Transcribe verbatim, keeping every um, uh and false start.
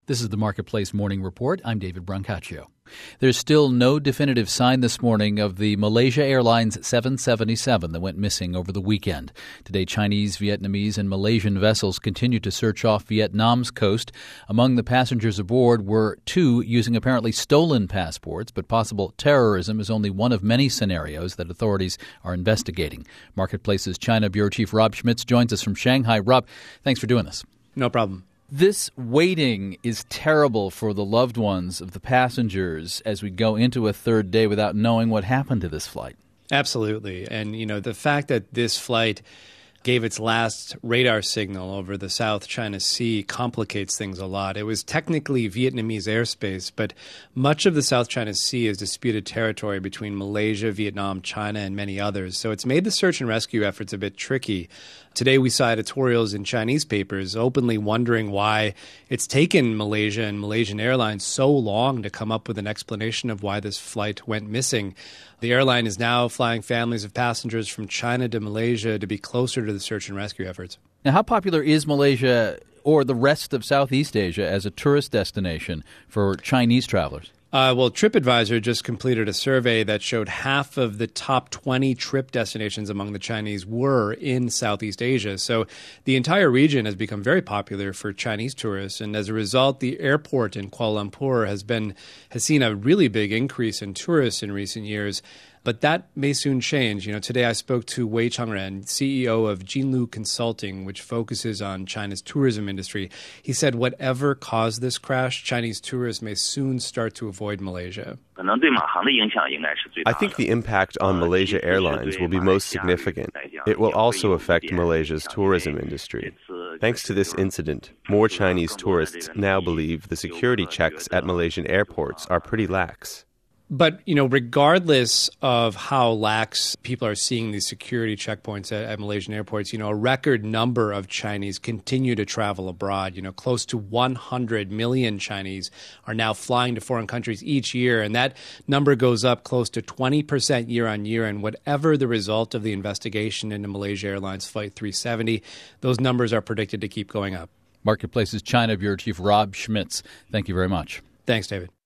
This is the Marketplace Morning Report. I'm David Brancaccio. There's still no definitive sign this morning of the Malaysia Airlines seven seventy-seven that went missing over the weekend. Today, Chinese, Vietnamese, and Malaysian vessels continue to search off Vietnam's coast. Among the passengers aboard were two using apparently stolen passports, but possible terrorism is only one of many scenarios that authorities are investigating. Marketplace's China Bureau Chief Rob Schmitz joins us from Shanghai. Rob, thanks for doing this. No problem. This waiting is terrible for the loved ones of the passengers as we go into a third day without knowing what happened to this flight. Absolutely. And, you know, the fact that this flight gave its last radar signal over the South China Sea complicates things a lot. It was technically Vietnamese airspace, but much of the South China Sea is disputed territory between Malaysia, Vietnam, China, and many others. So it's made the search and rescue efforts a bit tricky. Today we saw editorials in Chinese papers openly wondering why it's taken Malaysia and Malaysian Airlines so long to come up with an explanation of why this flight went missing. The airline is now flying families of passengers from China to Malaysia to be closer to the search and rescue efforts. Now, how popular is Malaysia or the rest of Southeast Asia as a tourist destination for Chinese travelers? Uh, well, TripAdvisor just completed a survey that showed half of the top twenty trip destinations among the Chinese were in Southeast Asia. So the entire region has become very popular for Chinese tourists. And as a result, the airport in Kuala Lumpur has been has seen a really big increase in tourists in recent years. But that may soon change. You know, today I spoke to Wei Changren, C E O of Jinlu Consulting, which focuses on China's tourism industry. He said whatever caused this crash, Chinese tourists may soon start to avoid Malaysia. I think the impact on Malaysia Airlines will be most significant. It will also affect Malaysia's tourism industry. Thanks to this incident, more Chinese tourists now believe the security checks at Malaysian airports are pretty lax. But, you know, regardless of how lax people are seeing these security checkpoints at, at Malaysian airports, you know, a record number of Chinese continue to travel abroad. You know, close to one hundred million Chinese are now flying to foreign countries each year. And that number goes up close to twenty percent year on year. And whatever the result of the investigation into Malaysia Airlines Flight three seventy, those numbers are predicted to keep going up. Marketplace's China Bureau Chief Rob Schmitz, thank you very much. Thanks, David.